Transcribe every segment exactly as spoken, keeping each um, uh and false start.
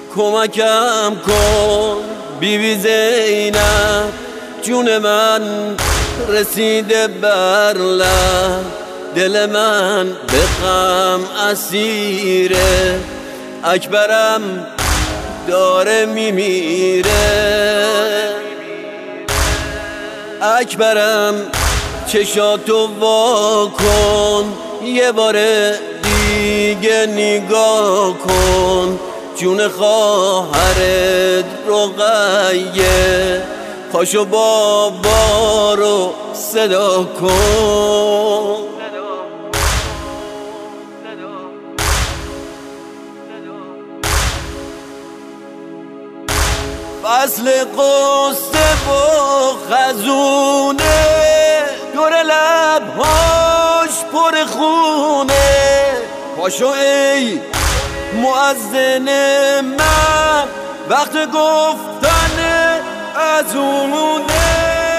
کمکم کن بی بی زینب، جون من رسیده بر لب، دل من به غم اسیره، اکبرم داره میمیره. اکبرم چشاتو وا کن، یه بار دیگه نگاه کن، جون خواهرت رقیه، پاشو بابا رو صدا کن. فصل قصه و خزونه، دور لبهاش پر خونه، پاشو ای مؤذن من، وقت گفتن اذونه.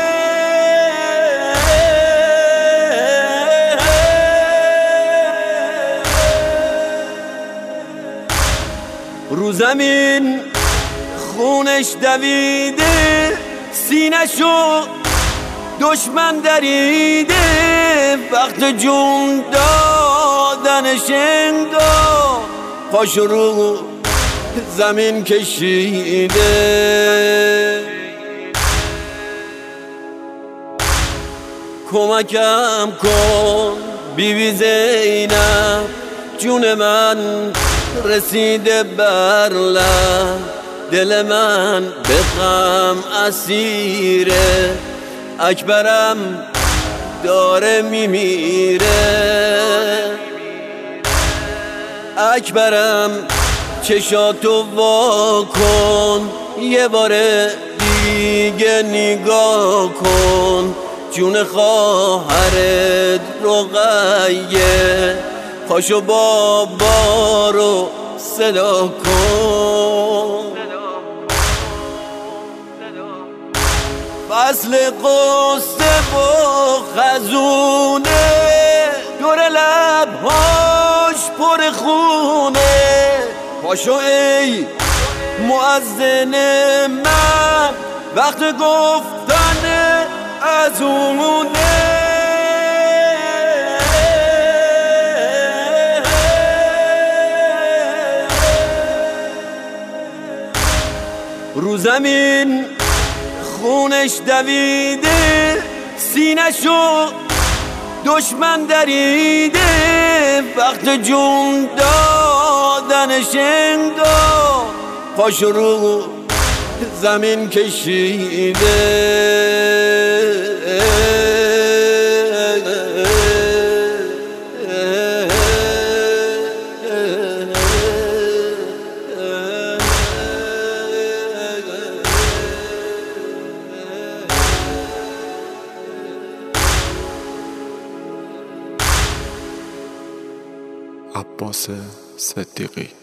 رو زمین خونش دویده، سینه‌شو دشمن دریده، وقت جون دادنش انگار پاشو رو زمین کشیده. کمکم کن بی بی زینب، جون من رسیده بر لب، دل من به غم اسیره، اکبرم داره میمیره. اکبرم چشاتو وا کن، یه بار دیگه نگاه کن، جون خواهرت رقیه، پاشو بابا رو صدا کن. فصل قصه و خزونه، دور لبهاش پر خونه، پاشو ای مؤذن من، وقت گفتن اذونه. رو زمین خونش دویده، سینه‌شو دشمن دریده، وقت جون دادنش انگار پاشو رو زمین کشیده. عباس صدیقی.